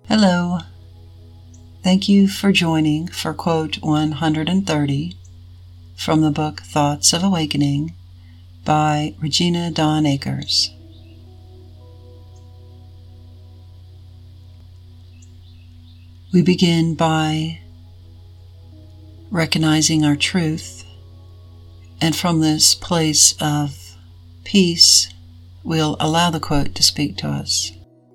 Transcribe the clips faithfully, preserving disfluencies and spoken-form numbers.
Hello. Thank you for joining for quote one hundred thirty from the book Thoughts of Awakening by Regina Dawn Akers. We begin by recognizing our truth, and from this place of peace, we'll allow the quote to speak to us.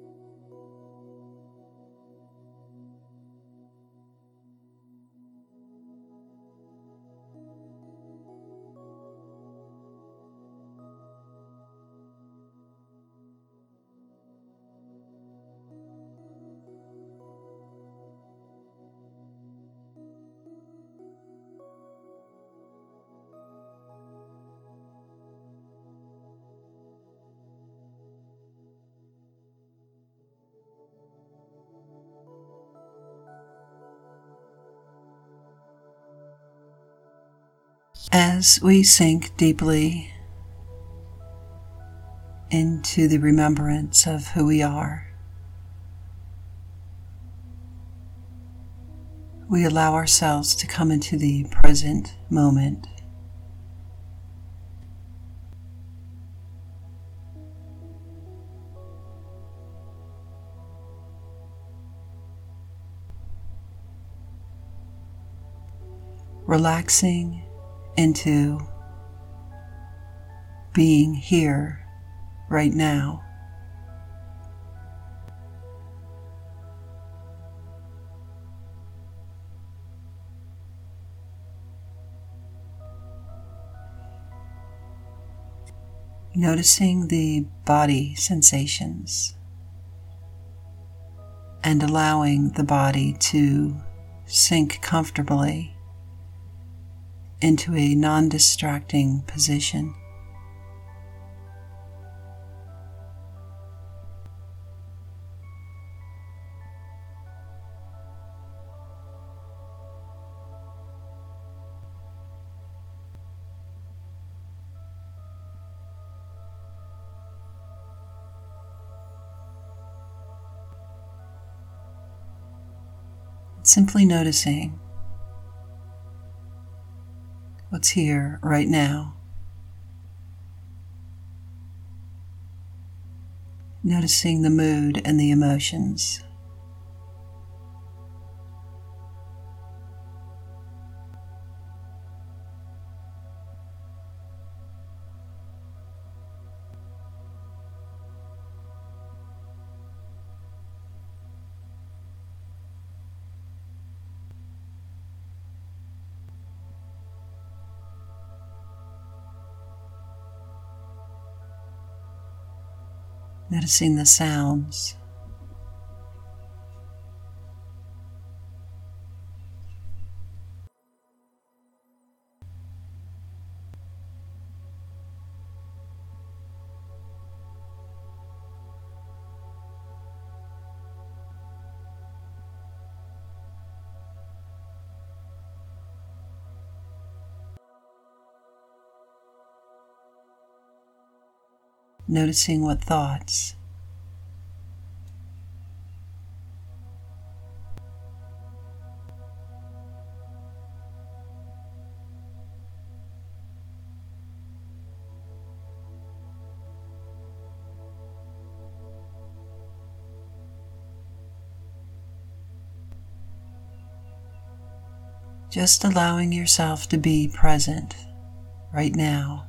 As we sink deeply into the remembrance of who we are, we allow ourselves to come into the present moment. Relaxing into being here right now. Noticing the body sensations and allowing the body to sink comfortably into a non-distracting position. Simply noticing what's here right now. Noticing the mood and the emotions. Noticing the sounds. Noticing what thoughts. Just allowing yourself to be present right now.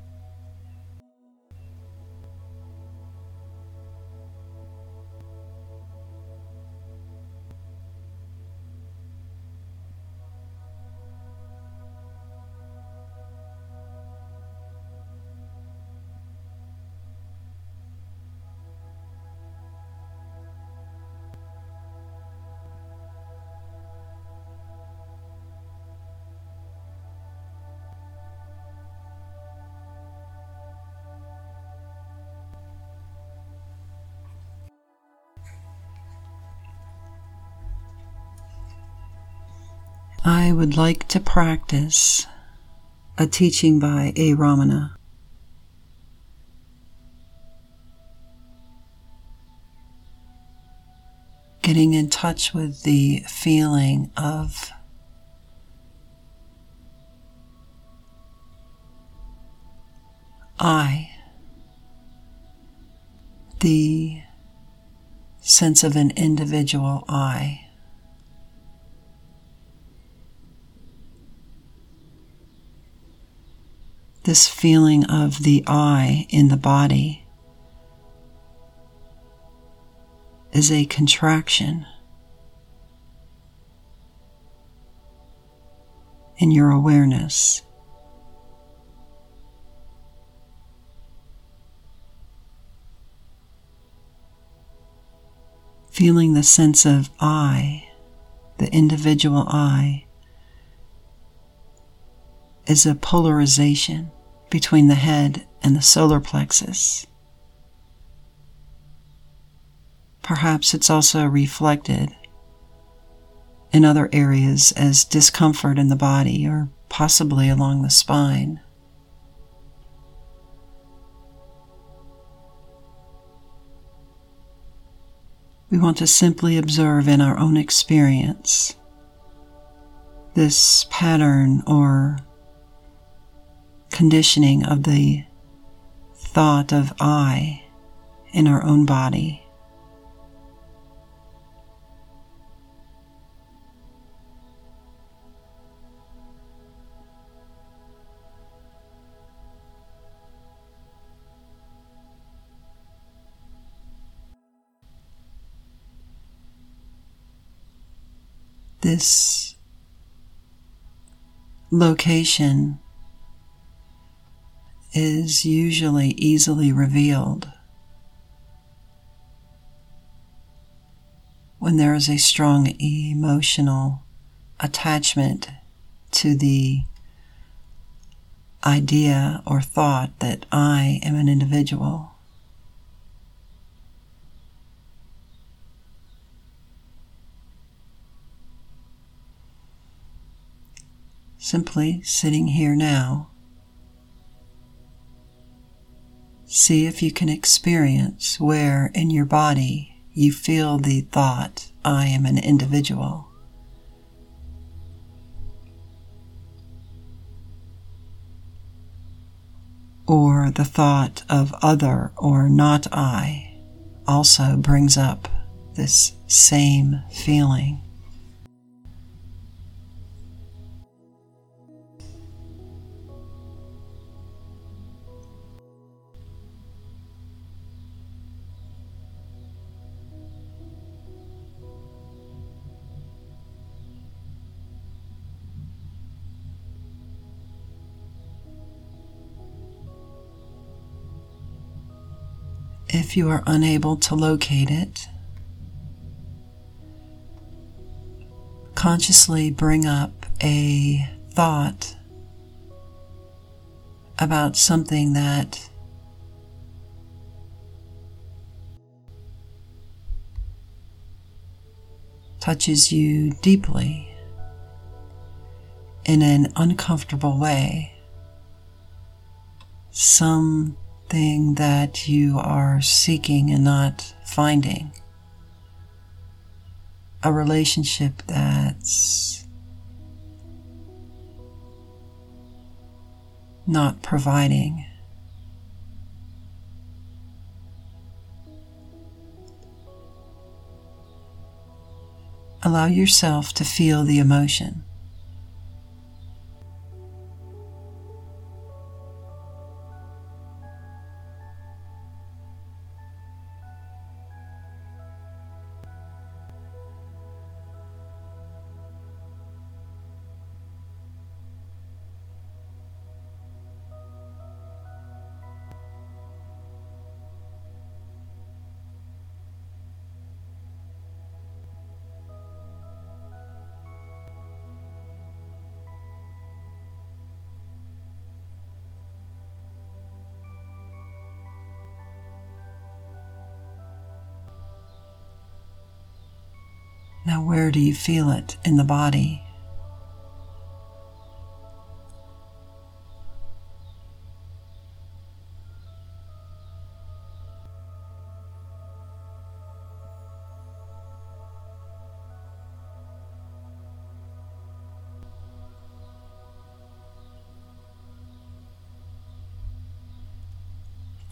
I would like to practice a teaching by A. Ramana. getting in touch with the feeling of I, the sense of an individual I. This feeling of the I in the body is a contraction in your awareness. Feeling the sense of I, the individual I, is a polarization between the head and the solar plexus. Perhaps it's also reflected in other areas as discomfort in the body or possibly along the spine. We want to simply observe in our own experience this pattern or conditioning of the thought of I in our own body. This location is usually easily revealed when there is a strong emotional attachment to the idea or thought that I am an individual. Simply sitting here now, see if you can experience where in your body you feel the thought, I am an individual. Or the thought of other or not I also brings up this same feeling. If you are unable to locate it, consciously bring up a thought about something that touches you deeply in an uncomfortable way. Something that you are seeking and not finding. A relationship that's not providing. Allow yourself to feel the emotion. Now, where do you feel it in the body?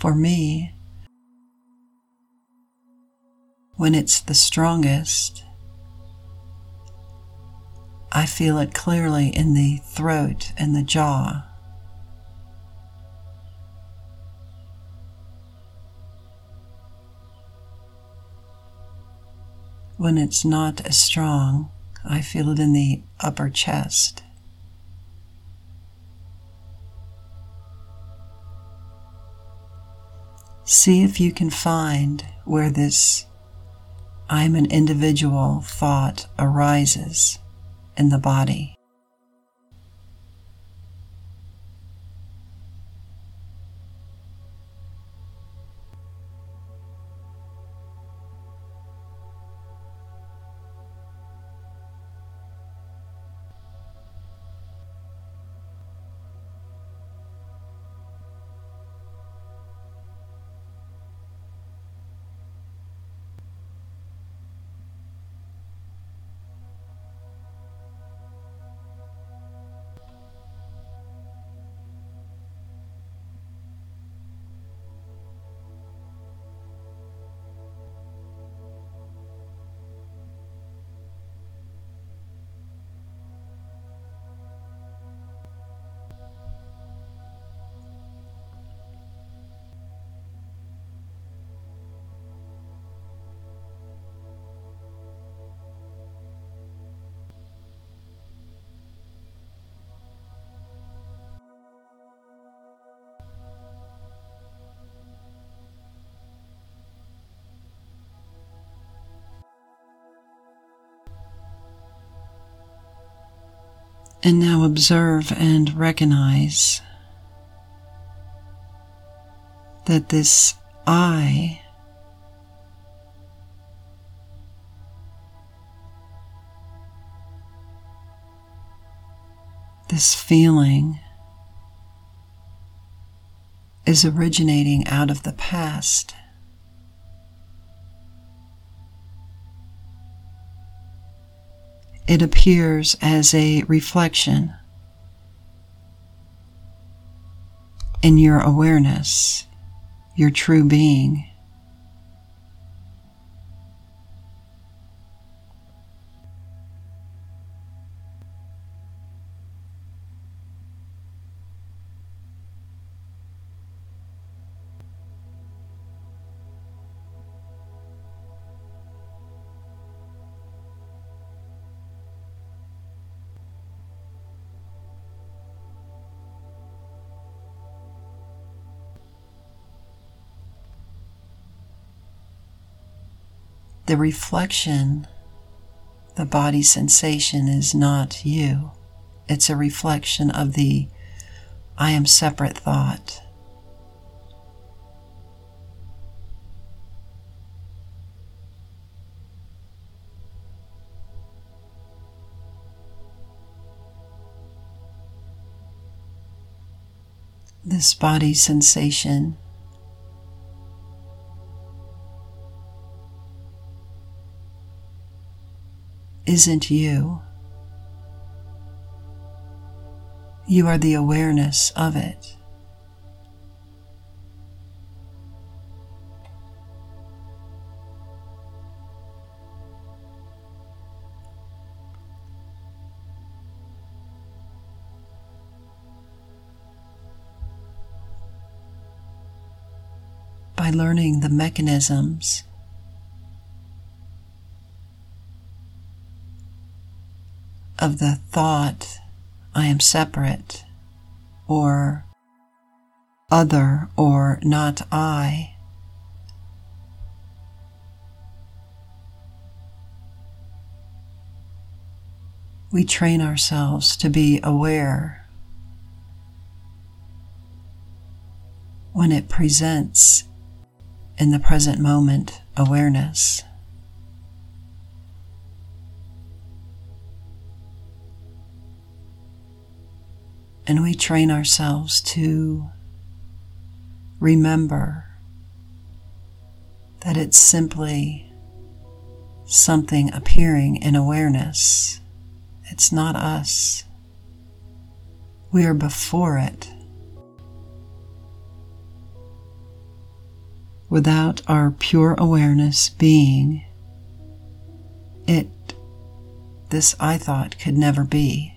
For me, when it's the strongest, I feel it clearly in the throat and the jaw. When it's not as strong, I feel it in the upper chest. See if you can find where this I'm an individual thought arises in the body. And now observe and recognize that this I this feeling is originating out of the past. It appears as a reflection in your awareness, your true being. The reflection, the body sensation, is not you. It's a reflection of the I am separate thought. This body sensation isn't you. You are the awareness of it. By learning the mechanisms of the thought, I am separate, or other, or not I, we train ourselves to be aware when it presents in the present moment awareness. And we train ourselves to remember that it's simply something appearing in awareness. It's not us. We are before it. Without our pure awareness being, it, this I thought, could never be.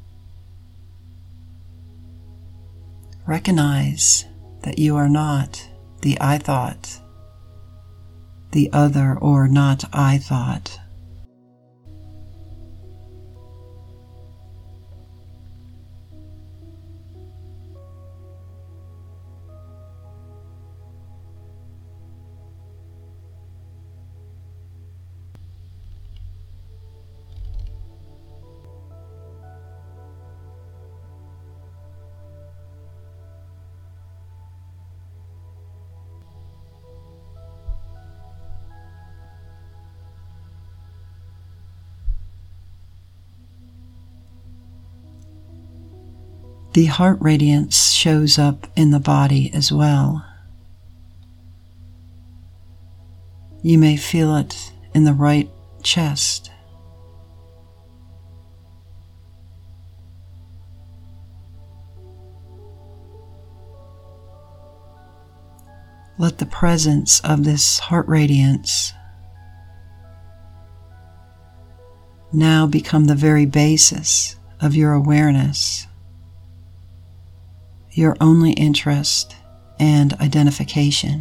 Recognize that you are not the I thought, the other or not I thought. The heart radiance shows up in the body as well. You may feel it in the right chest. Let the presence of this heart radiance now become the very basis of your awareness, your only interest and identification.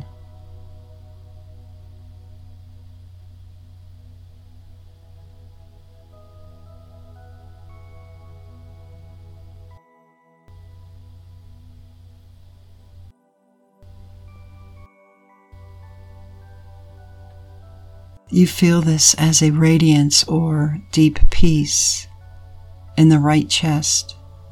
You feel this as a radiance or deep peace in the right chest,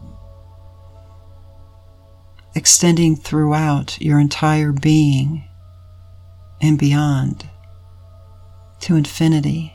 extending throughout your entire being and beyond to infinity.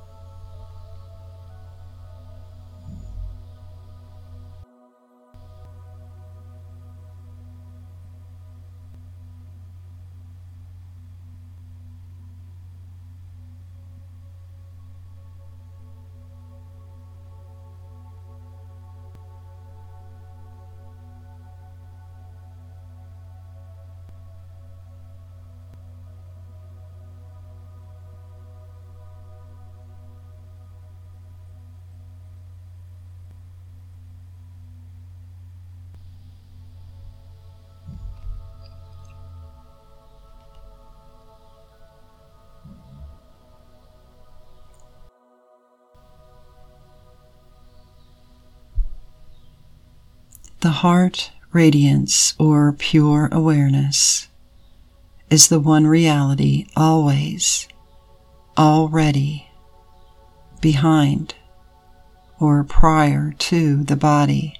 The heart radiance or pure awareness is the one reality always, already, behind, or prior to the body,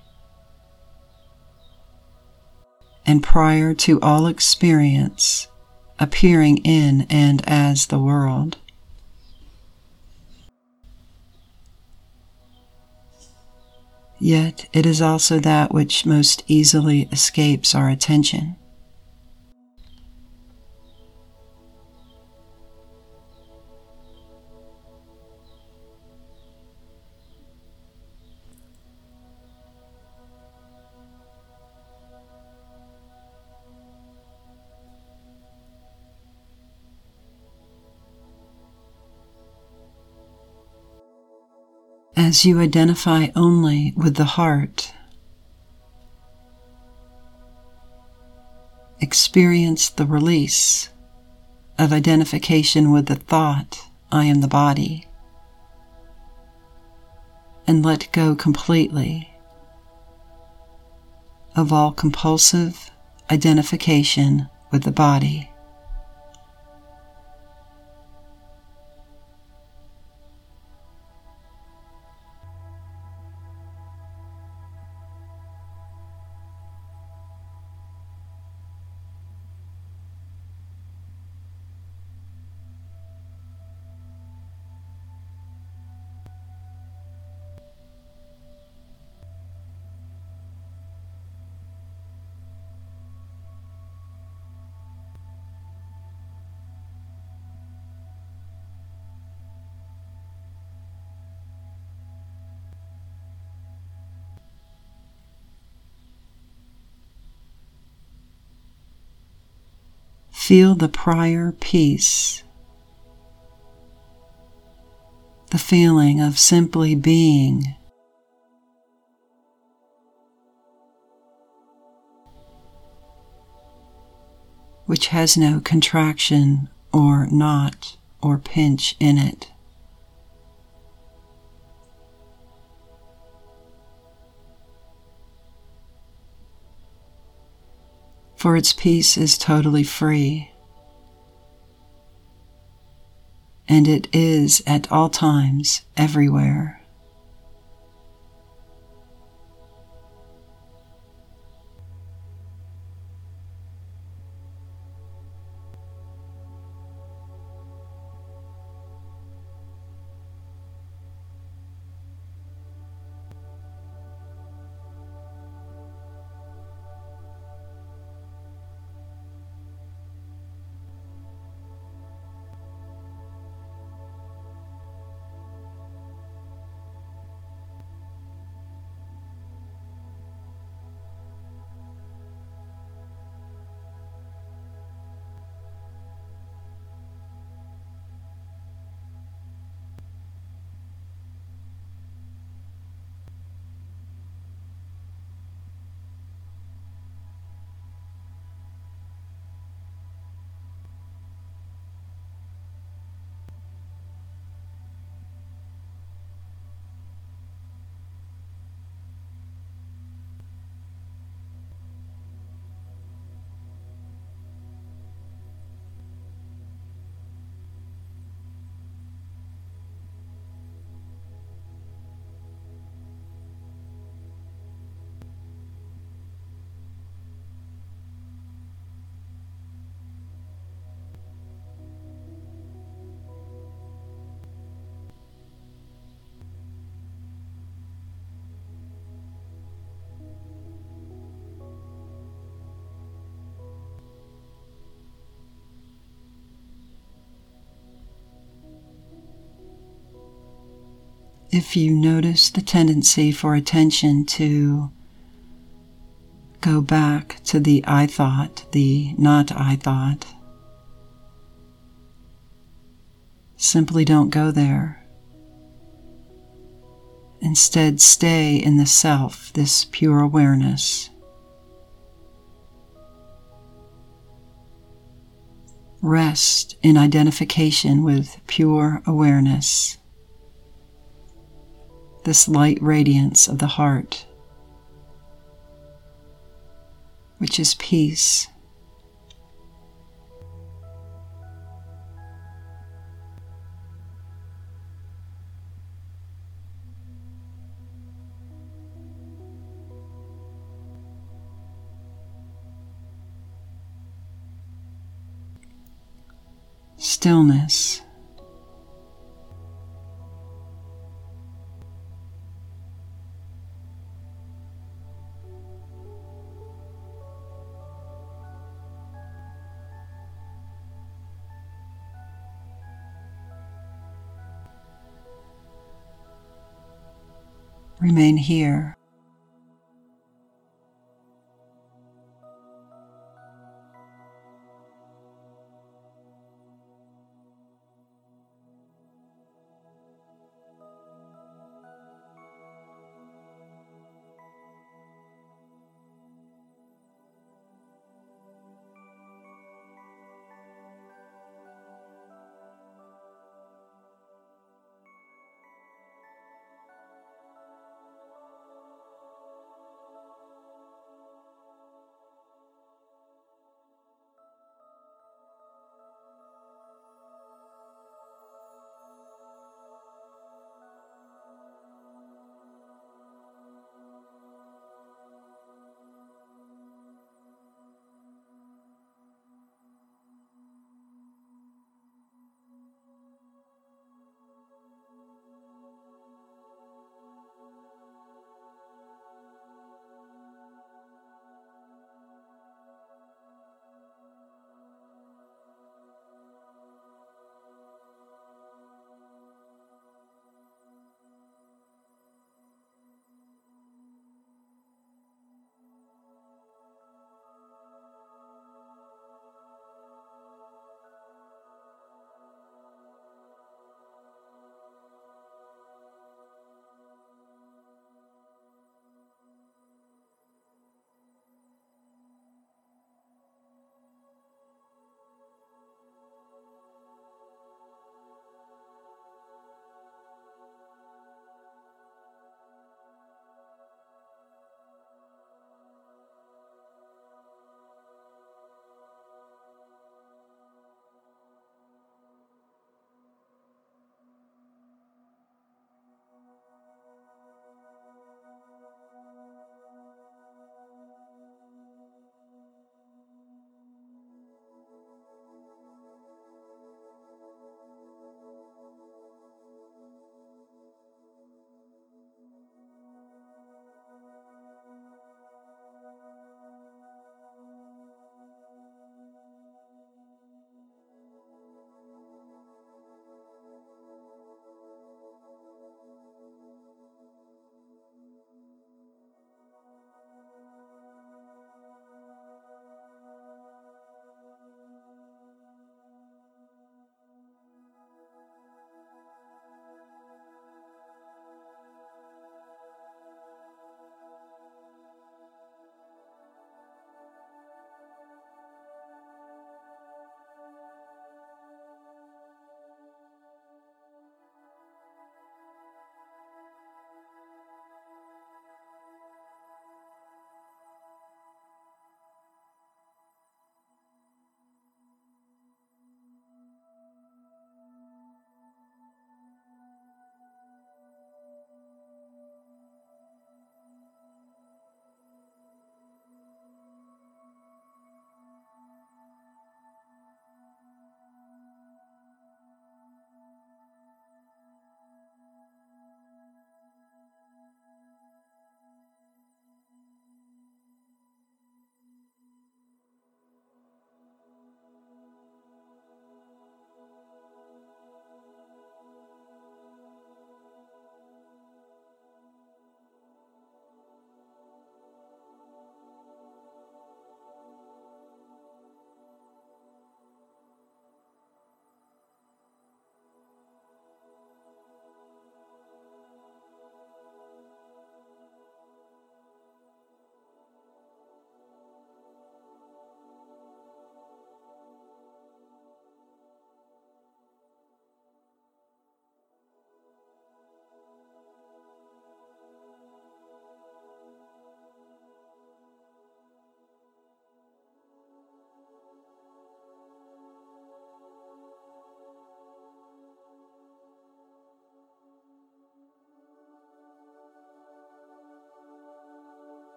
and prior to all experience appearing in and as the world. Yet it is also that which most easily escapes our attention. As you identify only with the heart, experience the release of identification with the thought, I am the body, and let go completely of all compulsive identification with the body. Feel the prior peace, the feeling of simply being, which has no contraction or knot or pinch in it. For its peace is totally free, and it is at all times, everywhere. If you notice the tendency for attention to go back to the I thought, the not I thought, simply don't go there. Instead, stay in the self, this pure awareness. Rest in identification with pure awareness, this light radiance of the heart, which is peace. Stillness. Remain here.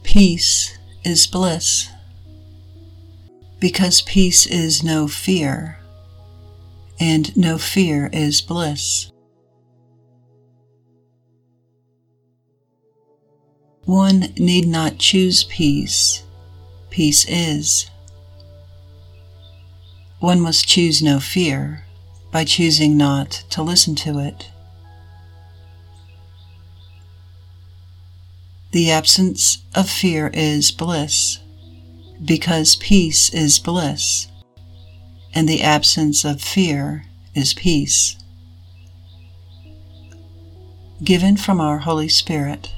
Peace is bliss. Because peace is no fear, and no fear is bliss. One need not choose peace. Peace is. One must choose no fear by choosing not to listen to it. The absence of fear is bliss, because peace is bliss, and the absence of fear is peace. Given from our Holy Spirit.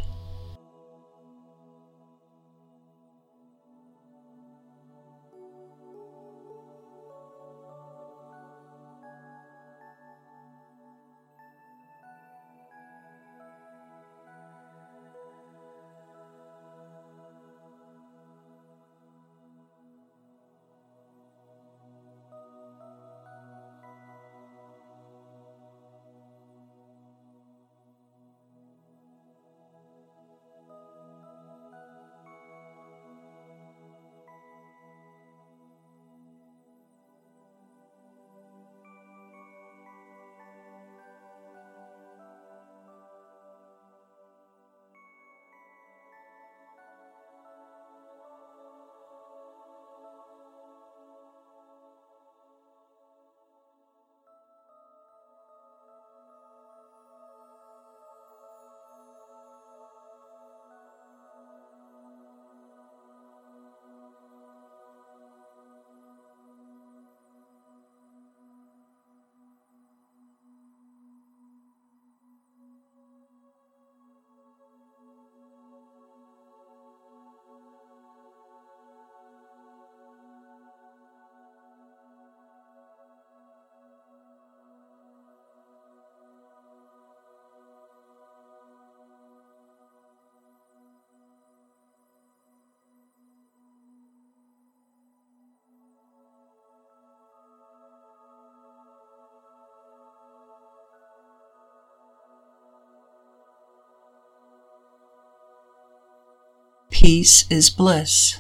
Peace is bliss,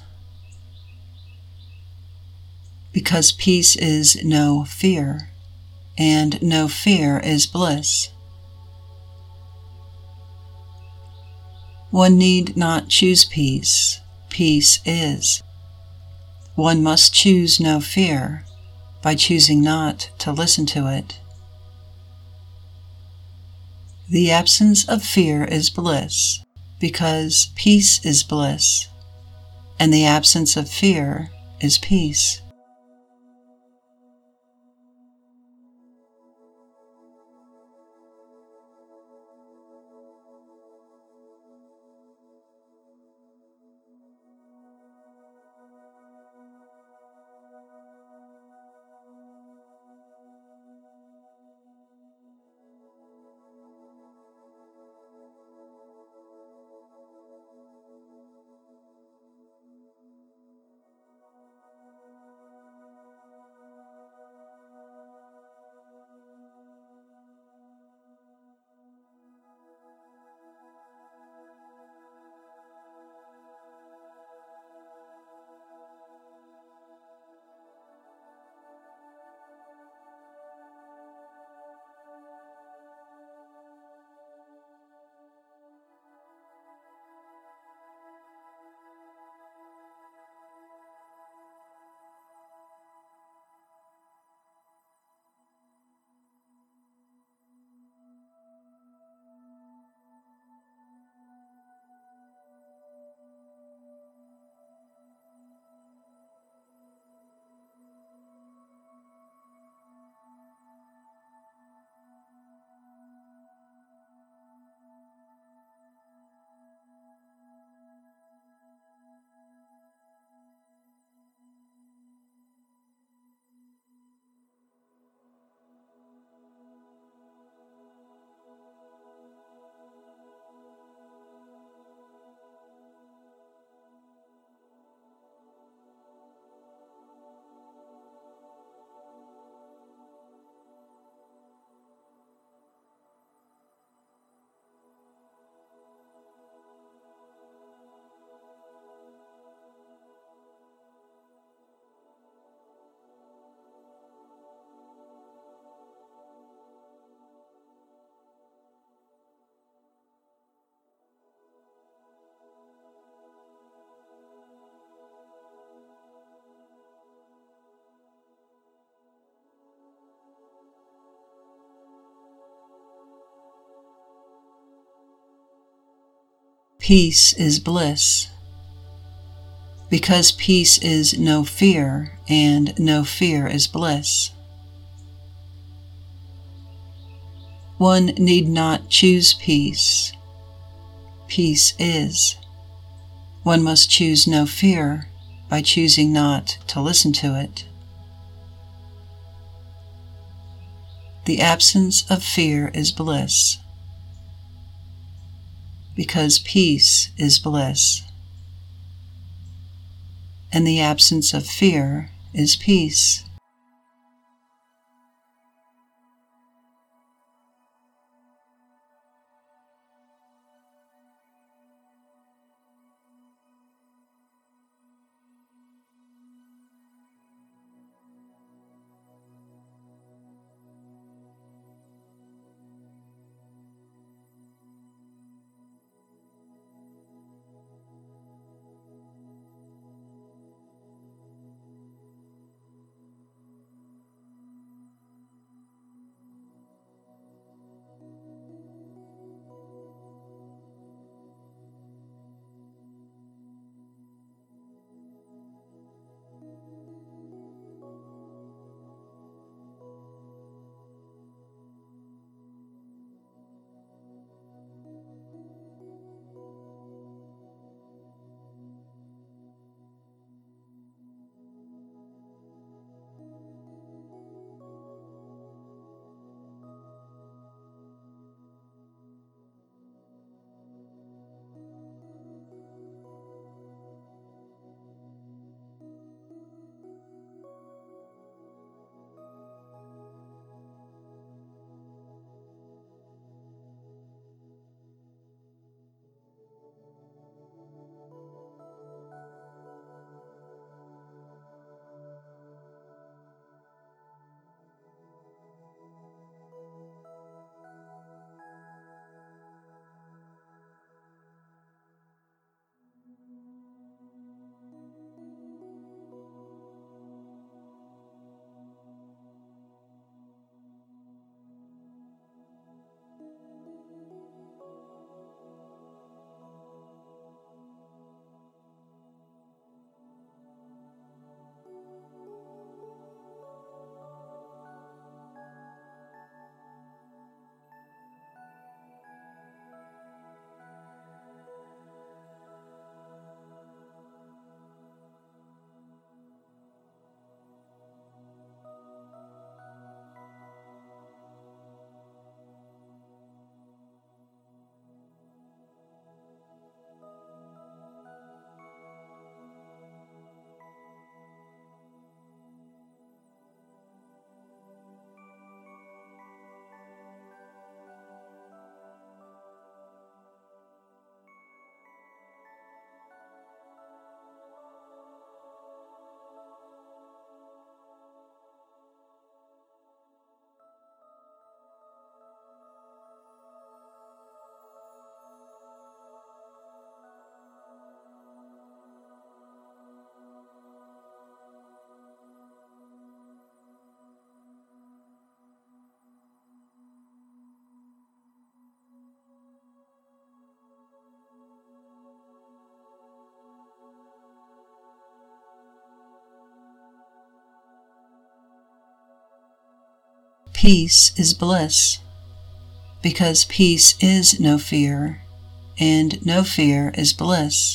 because peace is no fear, and no fear is bliss. One need not choose peace. Peace is. One must choose no fear by choosing not to listen to it. The absence of fear is bliss, because peace is bliss, and the absence of fear is peace. Peace is bliss. Because peace is no fear, and no fear is bliss. One need not choose peace. Peace is. One must choose no fear by choosing not to listen to it. The absence of fear is bliss, because peace is bliss, and the absence of fear is peace. Peace is bliss, because peace is no fear, and no fear is bliss.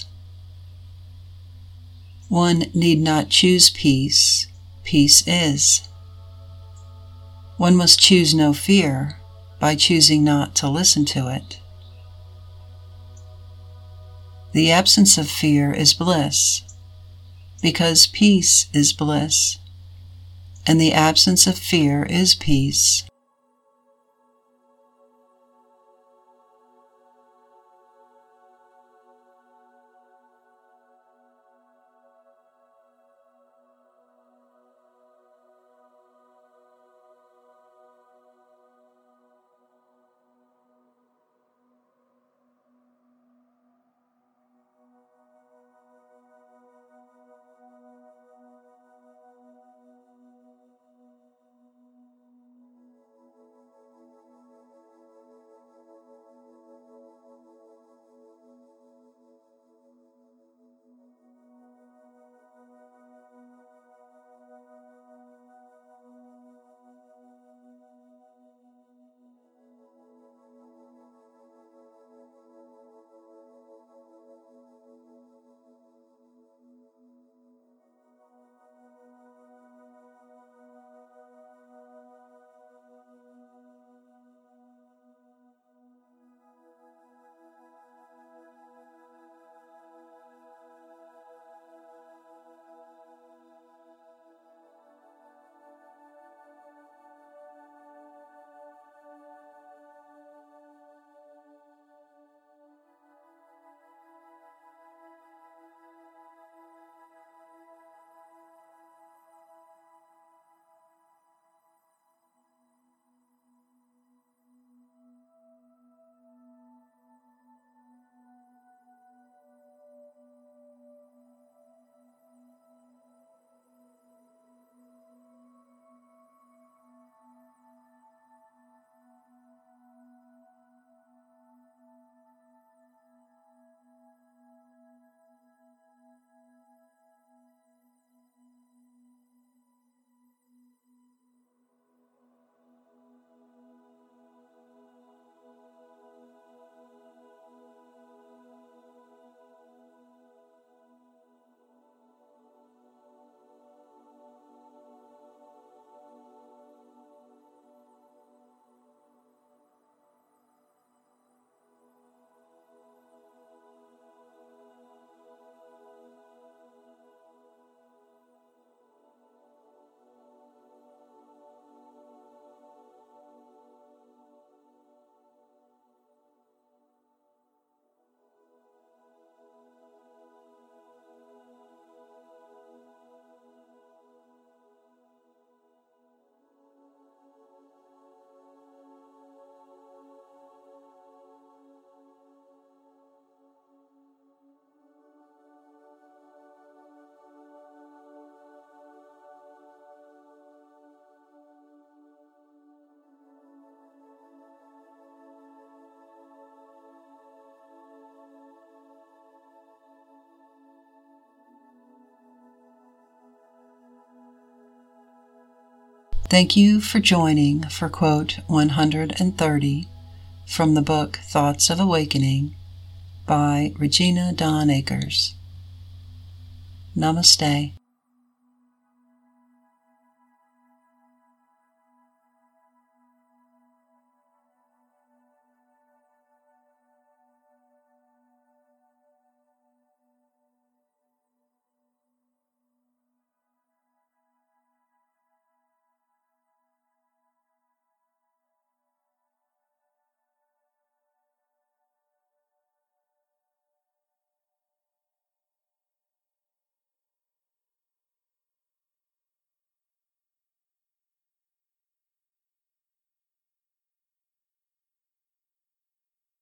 One need not choose peace. Peace is. One must choose no fear by choosing not to listen to it. The absence of fear is bliss, because peace is bliss, and the absence of fear is peace. Thank you for joining for quote one hundred thirty from the book Thoughts of Awakening by Regina Dawn Akers. Namaste.